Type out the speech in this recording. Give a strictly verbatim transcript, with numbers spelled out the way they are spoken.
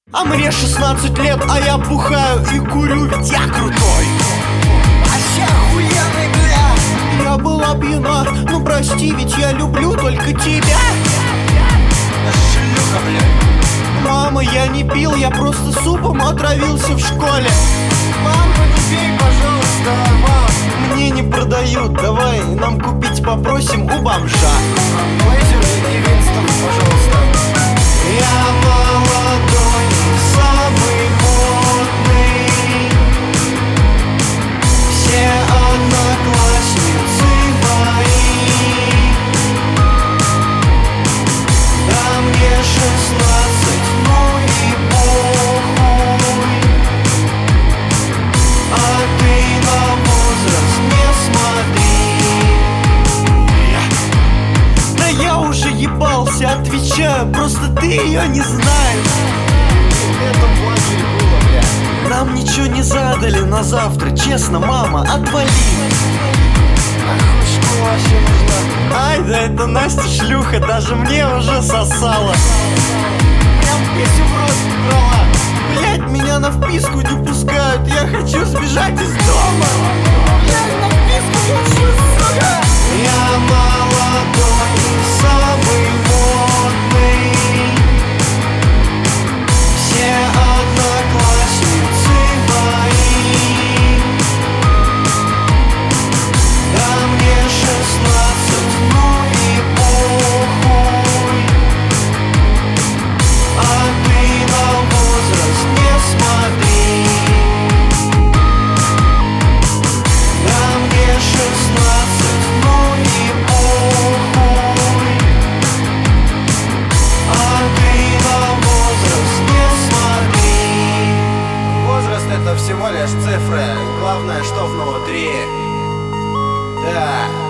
А мне шестнадцать лет, а я бухаю и курю, ведь я крутой. Вообще охуенный, бля. Я была пьяна, ну прости, ведь я люблю только тебя. Шлюха, бля. Мама, я не пил, я просто супом отравился в школе. Мамка, не пей, пожалуйста, мам. Мне не продают, давай нам купить попросим у бомжа. Блейзер и Винстон, пожалуйста. Я молодой, самый модный. Все одноклассницы мои. Да мне шестнадцать, ну и похуй. А ты на возраст не смотри. Да я уже ебался, отвечаю, просто ты ее не знаешь. Летом плачу и было, бля. Нам ничего не задали на завтра, честно, мама, отвали. Нахуй школа вообще нужна? Ай, да это Настя шлюха, даже мне уже сосала. Прям писю в рот брала. Блять, меня на вписку не пускают, я хочу сбежать из дома. Блядь, на вписку хочу, сука. Я молодой, самый модный. Все одноклассницы мои. Да мне шестнадцать, ну и похуй. А ты на возраст не смотри. Да мне шестнадцать, ну и похуй. А ты на возраст не смотри. Возраст — это всего лишь цифры. Главное, что внутри. Да.